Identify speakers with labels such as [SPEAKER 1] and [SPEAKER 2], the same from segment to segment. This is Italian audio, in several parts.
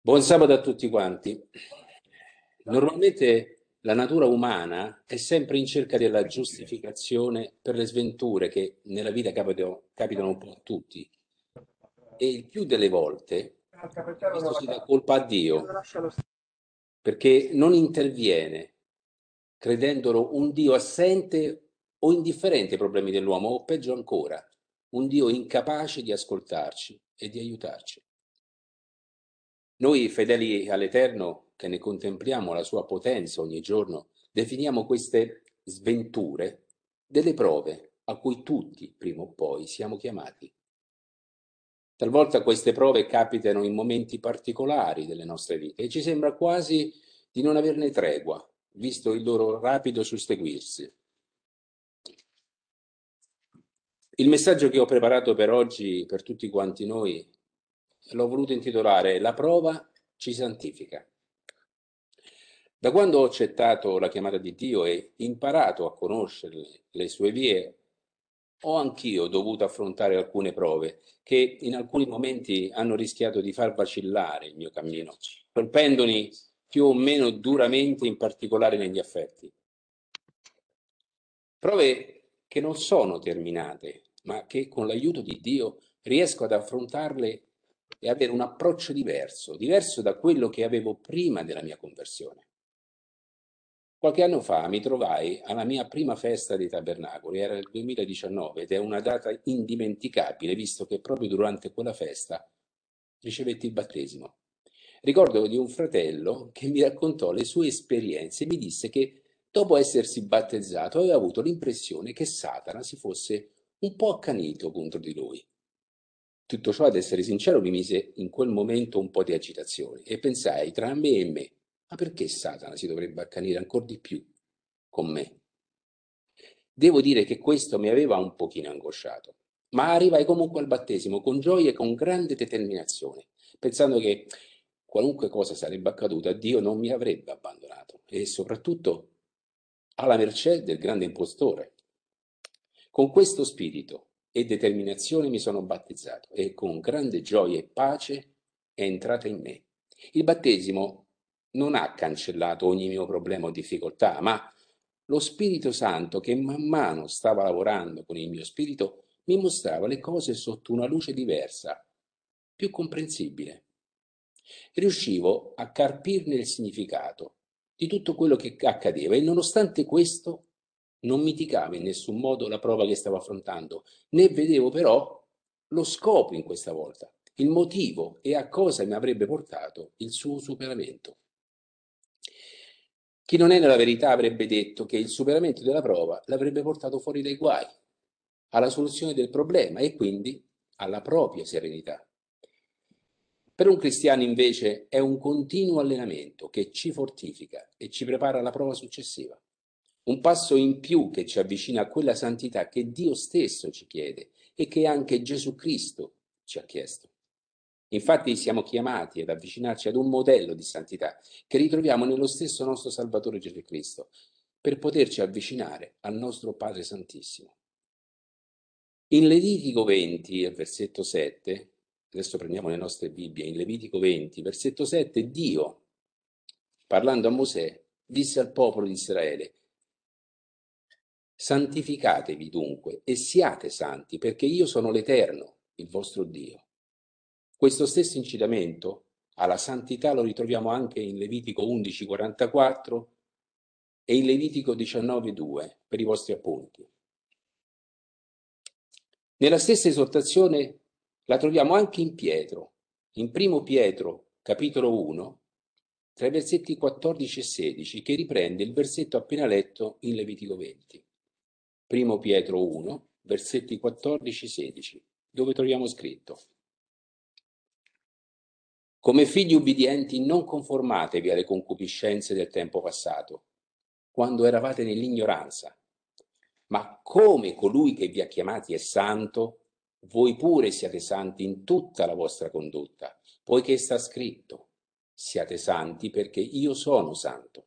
[SPEAKER 1] Buon sabato a tutti quanti. Normalmente la natura umana è sempre in cerca della giustificazione per le sventure che nella vita capitano un po' a tutti e il più delle volte questo si dà colpa a Dio perché non interviene credendolo un Dio assente o indifferente ai problemi dell'uomo o peggio ancora, un Dio incapace di ascoltarci e di aiutarci. Noi fedeli all'Eterno, che ne contempliamo la sua potenza ogni giorno, definiamo queste sventure delle prove a cui tutti, prima o poi, siamo chiamati. Talvolta queste prove capitano in momenti particolari delle nostre vite e ci sembra quasi di non averne tregua, visto il loro rapido susseguirsi. Il messaggio che ho preparato per oggi, per tutti quanti noi, l'ho voluto intitolare La prova ci santifica. Da quando ho accettato la chiamata di Dio e imparato a conoscere le sue vie, ho anch'io dovuto affrontare alcune prove che in alcuni momenti hanno rischiato di far vacillare il mio cammino, colpendomi più o meno duramente, in particolare negli affetti. Prove che non sono terminate, ma che con l'aiuto di Dio riesco ad affrontarle e avere un approccio diverso da quello che avevo prima della mia conversione. Qualche anno fa mi trovai alla mia prima festa dei tabernacoli, era il 2019 ed è una data indimenticabile, visto che proprio durante quella festa ricevetti il battesimo. Ricordo di un fratello che mi raccontò le sue esperienze e mi disse che dopo essersi battezzato aveva avuto l'impressione che Satana si fosse un po' accanito contro di lui. Tutto ciò, ad essere sincero, mi mise in quel momento un po' di agitazione e pensai tra me e me, ma perché Satana si dovrebbe accanire ancora di più con me? Devo dire che questo mi aveva un pochino angosciato, ma arrivai comunque al battesimo con gioia e con grande determinazione, pensando che qualunque cosa sarebbe accaduta, Dio non mi avrebbe abbandonato e soprattutto alla mercé del grande impostore. Con questo spirito e determinazione mi sono battezzato e con grande gioia e pace è entrata in me. Il battesimo non ha cancellato ogni mio problema o difficoltà, ma lo Spirito Santo che man mano stava lavorando con il mio spirito mi mostrava le cose sotto una luce diversa, più comprensibile. Riuscivo a carpirne il significato di tutto quello che accadeva e nonostante questo non mitigava in nessun modo la prova che stavo affrontando, né vedevo però lo scopo in questa volta, il motivo e a cosa mi avrebbe portato il suo superamento. Chi non è nella verità avrebbe detto che il superamento della prova l'avrebbe portato fuori dai guai, alla soluzione del problema e quindi alla propria serenità. Per un cristiano invece è un continuo allenamento che ci fortifica e ci prepara alla prova successiva. Un passo in più che ci avvicina a quella santità che Dio stesso ci chiede e che anche Gesù Cristo ci ha chiesto. Infatti siamo chiamati ad avvicinarci ad un modello di santità che ritroviamo nello stesso nostro Salvatore Gesù Cristo, per poterci avvicinare al nostro Padre Santissimo. In Levitico 20, versetto 7, adesso prendiamo le nostre Bibbie, in Levitico 20, versetto 7, Dio, parlando a Mosè, disse al popolo di Israele: santificatevi dunque e siate santi, perché io sono l'Eterno, il vostro Dio. Questo stesso incitamento alla santità lo ritroviamo anche in Levitico 11:44 e in Levitico 19:2 per i vostri appunti. Nella stessa esortazione la troviamo anche in Pietro, in primo Pietro, capitolo 1, tra i versetti 14 e 16, che riprende il versetto appena letto in Levitico 20. Primo Pietro 1, versetti 14 e 16, dove troviamo scritto: come figli ubbidienti non conformatevi alle concupiscenze del tempo passato, quando eravate nell'ignoranza, ma come colui che vi ha chiamati è santo, voi pure siate santi in tutta la vostra condotta, poiché sta scritto: siate santi perché io sono santo.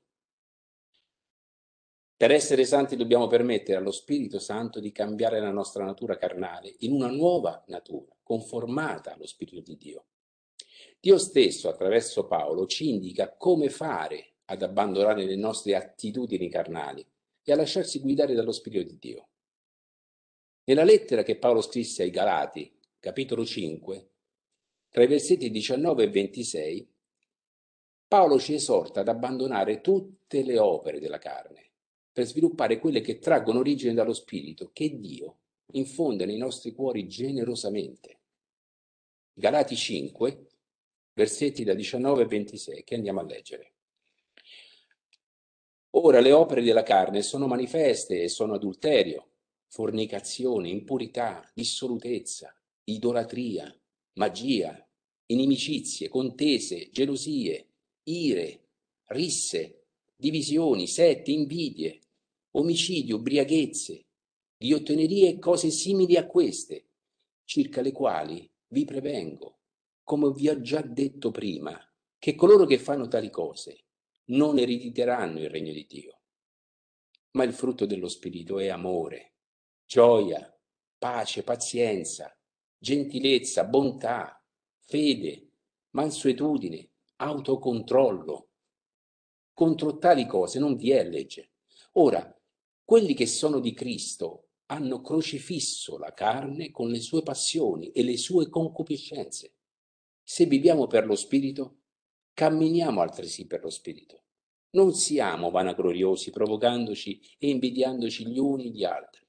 [SPEAKER 1] Per essere santi dobbiamo permettere allo Spirito Santo di cambiare la nostra natura carnale in una nuova natura, conformata allo Spirito di Dio. Dio stesso, attraverso Paolo, ci indica come fare ad abbandonare le nostre attitudini carnali e a lasciarsi guidare dallo Spirito di Dio. Nella lettera che Paolo scrisse ai Galati, capitolo 5, tra i versetti 19 e 26, Paolo ci esorta ad abbandonare tutte le opere della carne per sviluppare quelle che traggono origine dallo Spirito che Dio infonde nei nostri cuori generosamente. Galati 5, versetti da 19 a 26, che andiamo a leggere. Ora le opere della carne sono manifeste e sono adulterio, fornicazione, impurità, dissolutezza, idolatria, magia, inimicizie, contese, gelosie, ire, risse, divisioni, sette, invidie, omicidi, ubriachezze, ghiottonerie e cose simili a queste, circa le quali vi prevengo, come vi ho già detto prima, che coloro che fanno tali cose non erediteranno il regno di Dio. Ma il frutto dello Spirito è amore, gioia, pace, pazienza, gentilezza, bontà, fede, mansuetudine, autocontrollo. Contro tali cose non vi è legge. Ora, quelli che sono di Cristo hanno crocifisso la carne con le sue passioni e le sue concupiscenze. Se viviamo per lo Spirito, camminiamo altresì per lo Spirito. Non siamo vanagloriosi, provocandoci e invidiandoci gli uni gli altri.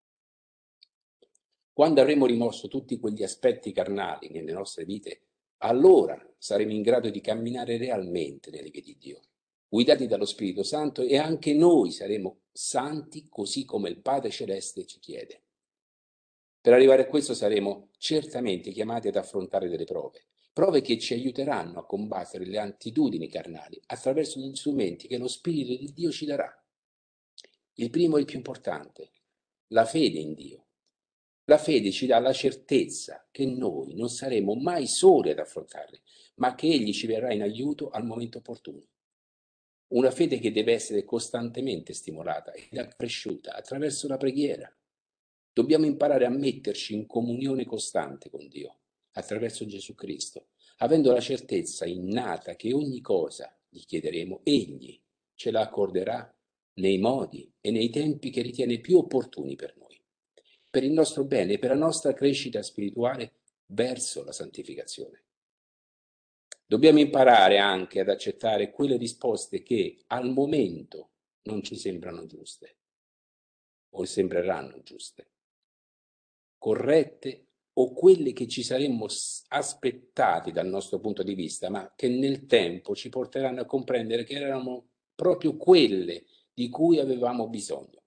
[SPEAKER 1] Quando avremo rimosso tutti quegli aspetti carnali nelle nostre vite, allora saremo in grado di camminare realmente nelle vie di Dio, guidati dallo Spirito Santo, e anche noi saremo santi così come il Padre Celeste ci chiede. Per arrivare a questo saremo certamente chiamati ad affrontare delle prove che ci aiuteranno a combattere le attitudini carnali attraverso gli strumenti che lo Spirito di Dio ci darà. Il primo e il più importante, la fede in Dio. La fede ci dà la certezza che noi non saremo mai soli ad affrontarle, ma che Egli ci verrà in aiuto al momento opportuno. Una fede che deve essere costantemente stimolata ed accresciuta attraverso la preghiera. Dobbiamo imparare a metterci in comunione costante con Dio attraverso Gesù Cristo, avendo la certezza innata che ogni cosa gli chiederemo, Egli ce la accorderà nei modi e nei tempi che ritiene più opportuni per noi, per il nostro bene e per la nostra crescita spirituale verso la santificazione. Dobbiamo imparare anche ad accettare quelle risposte che al momento non ci sembrano giuste o sembreranno giuste, corrette, o quelle che ci saremmo aspettati dal nostro punto di vista, ma che nel tempo ci porteranno a comprendere che erano proprio quelle di cui avevamo bisogno.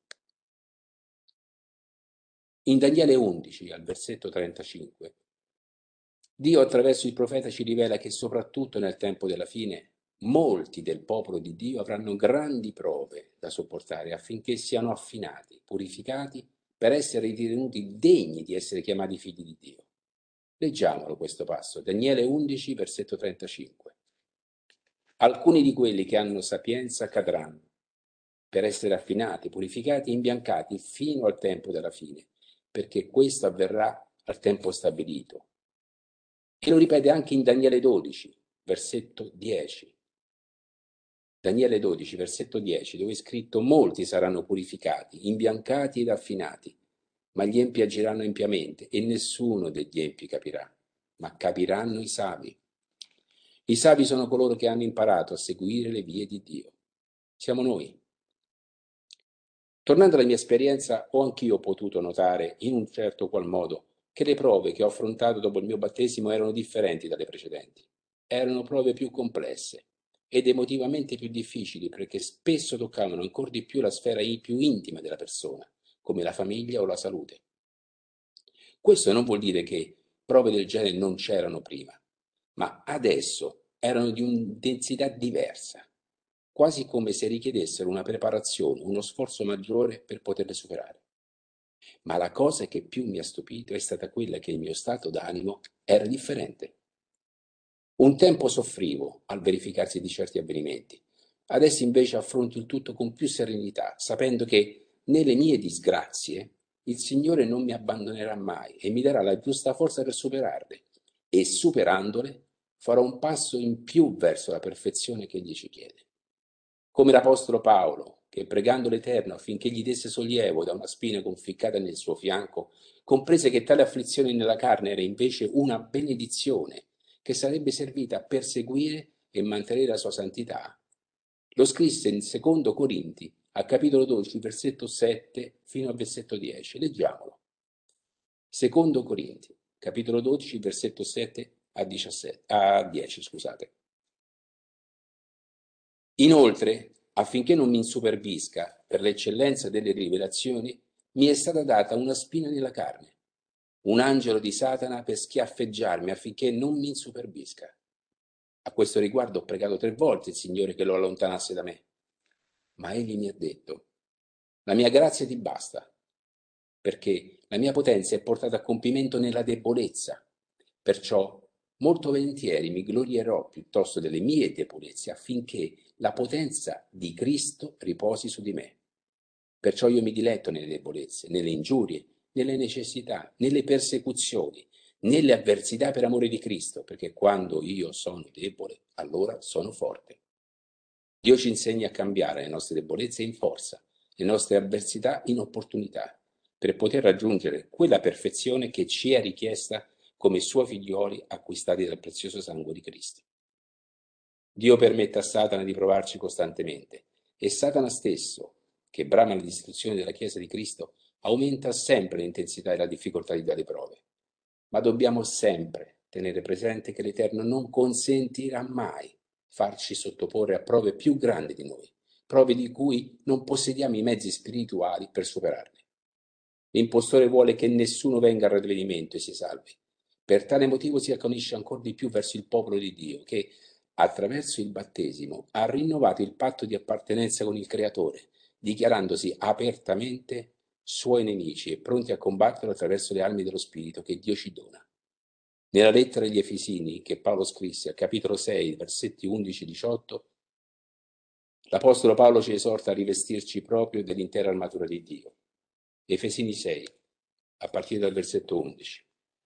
[SPEAKER 1] In Daniele 11, al versetto 35, Dio attraverso il profeta ci rivela che soprattutto nel tempo della fine molti del popolo di Dio avranno grandi prove da sopportare affinché siano affinati, purificati, per essere ritenuti degni di essere chiamati figli di Dio. Leggiamolo questo passo, Daniele 11, versetto 35. Alcuni di quelli che hanno sapienza cadranno, per essere affinati, purificati e imbiancati fino al tempo della fine, perché questo avverrà al tempo stabilito. E lo ripete anche in Daniele 12, versetto 10. Daniele 12, versetto 10, dove è scritto: molti saranno purificati, imbiancati ed affinati, ma gli empi agiranno empiamente e nessuno degli empi capirà, ma capiranno i savi. I savi sono coloro che hanno imparato a seguire le vie di Dio. Siamo noi. Tornando alla mia esperienza, ho anch'io potuto notare, in un certo qual modo, che le prove che ho affrontato dopo il mio battesimo erano differenti dalle precedenti. Erano prove più complesse ed emotivamente più difficili, perché spesso toccavano ancora di più la sfera più intima della persona, come la famiglia o la salute. Questo non vuol dire che prove del genere non c'erano prima, ma adesso erano di un'intensità diversa, quasi come se richiedessero una preparazione, uno sforzo maggiore per poterle superare. Ma la cosa che più mi ha stupito è stata quella che il mio stato d'animo era differente. Un tempo soffrivo al verificarsi di certi avvenimenti, adesso invece affronto il tutto con più serenità, sapendo che nelle mie disgrazie il Signore non mi abbandonerà mai e mi darà la giusta forza per superarle, e superandole farò un passo in più verso la perfezione che egli ci chiede. Come l'Apostolo Paolo, che pregando l'Eterno affinché gli desse sollievo da una spina conficcata nel suo fianco, comprese che tale afflizione nella carne era invece una benedizione che sarebbe servita a perseguire e mantenere la sua santità. Lo scrisse in secondo Corinti, a capitolo 12, versetto 7 fino al versetto 10. Leggiamolo. Secondo Corinti, capitolo 12, versetto 7 a 10, scusate. Inoltre, affinché non mi insuperbisca per l'eccellenza delle rivelazioni, mi è stata data una spina nella carne, un angelo di Satana per schiaffeggiarmi affinché non mi insuperbisca. A questo riguardo ho pregato 3 volte il Signore che lo allontanasse da me, ma egli mi ha detto: la mia grazia ti basta, perché la mia potenza è portata a compimento nella debolezza. Perciò molto volentieri mi glorierò piuttosto delle mie debolezze, affinché la potenza di Cristo riposi su di me. Perciò io mi diletto nelle debolezze, nelle ingiurie, nelle necessità, nelle persecuzioni, nelle avversità per amore di Cristo, perché quando io sono debole, allora sono forte. Dio ci insegna a cambiare le nostre debolezze in forza, le nostre avversità in opportunità, per poter raggiungere quella perfezione che ci è richiesta come suoi figlioli acquistati dal prezioso sangue di Cristo. Dio permette a Satana di provarci costantemente e Satana stesso, che brama la distruzione della Chiesa di Cristo, aumenta sempre l'intensità e la difficoltà di tali prove. Ma dobbiamo sempre tenere presente che l'Eterno non consentirà mai farci sottoporre a prove più grandi di noi, prove di cui non possediamo i mezzi spirituali per superarle. L'impostore vuole che nessuno venga al ravvedimento e si salvi. Per tale motivo si acconisce ancora di più verso il popolo di Dio, che attraverso il battesimo ha rinnovato il patto di appartenenza con il Creatore, dichiarandosi apertamente suoi nemici e pronti a combatterlo attraverso le armi dello Spirito che Dio ci dona. Nella lettera agli Efesini che Paolo scrisse, al capitolo 6, versetti 11-18, l'Apostolo Paolo ci esorta a rivestirci proprio dell'intera armatura di Dio. Efesini 6, a partire dal versetto 11.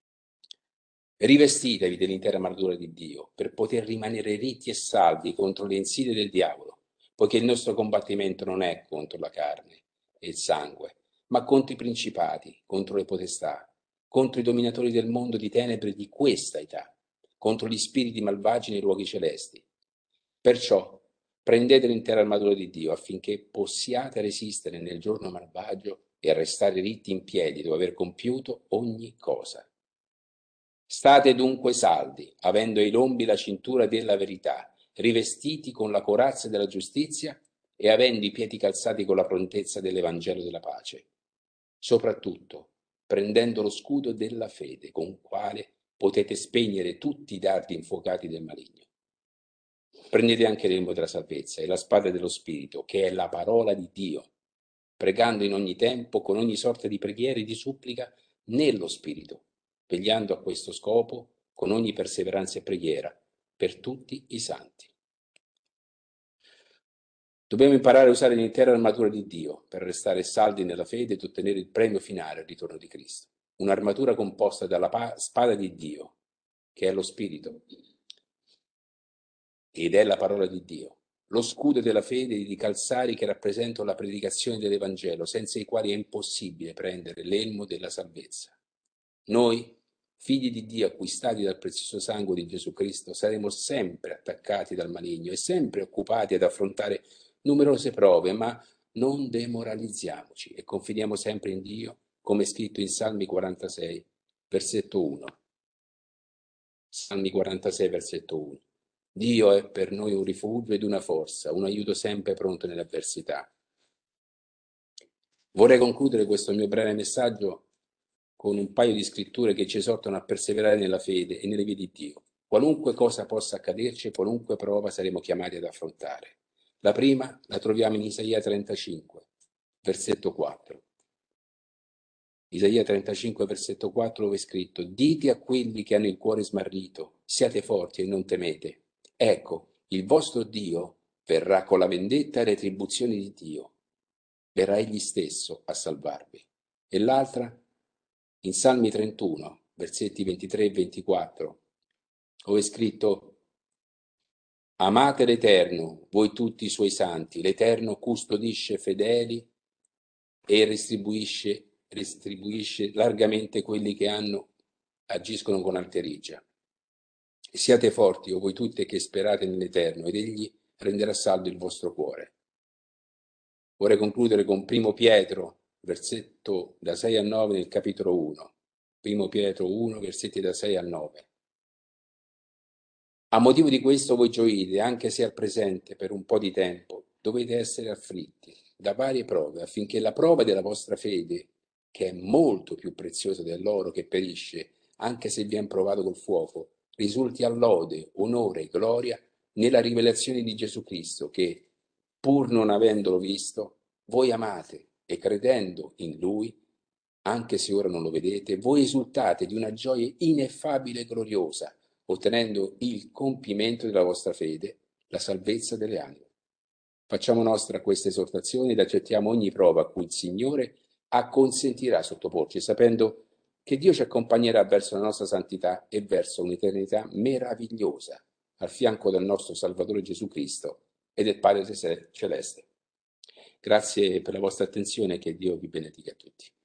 [SPEAKER 1] Rivestitevi dell'intera armatura di Dio per poter rimanere ritti e saldi contro le insidie del diavolo, poiché il nostro combattimento non è contro la carne e il sangue, ma contro i principati, contro le potestà, contro i dominatori del mondo di tenebre di questa età, contro gli spiriti malvagi nei luoghi celesti. Perciò prendete l'intera armatura di Dio affinché possiate resistere nel giorno malvagio e restare ritti in piedi dopo aver compiuto ogni cosa. State dunque saldi, avendo ai lombi la cintura della verità, rivestiti con la corazza della giustizia e avendo i piedi calzati con la prontezza dell'Evangelo della pace. Soprattutto, prendendo lo scudo della fede, con quale potete spegnere tutti i dardi infuocati del maligno. Prendete anche l'elmo della salvezza e la spada dello Spirito, che è la parola di Dio, pregando in ogni tempo, con ogni sorta di preghiera e di supplica, nello Spirito, vegliando a questo scopo, con ogni perseveranza e preghiera, per tutti i santi. Dobbiamo imparare a usare l'intera armatura di Dio per restare saldi nella fede ed ottenere il premio finale al ritorno di Cristo. Un'armatura composta dalla spada di Dio, che è lo Spirito, ed è la parola di Dio, lo scudo della fede di calzari che rappresentano la predicazione dell'Evangelo, senza i quali è impossibile prendere l'elmo della salvezza. Noi, figli di Dio acquistati dal prezioso sangue di Gesù Cristo, saremo sempre attaccati dal maligno e sempre occupati ad affrontare numerose prove, ma non demoralizziamoci e confidiamo sempre in Dio, come è scritto in Salmi 46, versetto 1. Salmi 46, versetto 1. Dio è per noi un rifugio ed una forza, un aiuto sempre pronto nelle avversità. Vorrei concludere questo mio breve messaggio con un paio di scritture che ci esortano a perseverare nella fede e nelle vie di Dio. Qualunque cosa possa accaderci, qualunque prova saremo chiamati ad affrontare. La prima la troviamo in Isaia 35, versetto 4. Isaia 35, versetto 4, dove è scritto: dite a quelli che hanno il cuore smarrito, siate forti e non temete. Ecco, il vostro Dio verrà con la vendetta e le retribuzioni di Dio. Verrà egli stesso a salvarvi. E l'altra, in Salmi 31, versetti 23 e 24. dove è scritto: amate l'Eterno, voi tutti i suoi santi. L'Eterno custodisce fedeli e restribuisce largamente quelli che agiscono con alterigia. Siate forti, o voi tutte che sperate nell'Eterno, ed egli renderà saldo il vostro cuore. Vorrei concludere con Primo Pietro, versetto da 6 a 9 nel capitolo 1. Primo Pietro 1, versetti da 6 a 9. A motivo di questo voi gioite, anche se al presente, per un po' di tempo, dovete essere afflitti da varie prove, affinché la prova della vostra fede, che è molto più preziosa dell'oro che perisce, anche se viene provato col fuoco, risulti a lode, onore e gloria nella rivelazione di Gesù Cristo, che, pur non avendolo visto, voi amate e credendo in Lui, anche se ora non lo vedete, voi esultate di una gioia ineffabile e gloriosa, ottenendo il compimento della vostra fede, la salvezza delle anime. Facciamo nostra questa esortazione ed accettiamo ogni prova a cui il Signore acconsentirà sottoporci, sapendo che Dio ci accompagnerà verso la nostra santità e verso un'eternità meravigliosa, al fianco del nostro Salvatore Gesù Cristo e del Padre Celeste. Grazie per la vostra attenzione e che Dio vi benedica a tutti.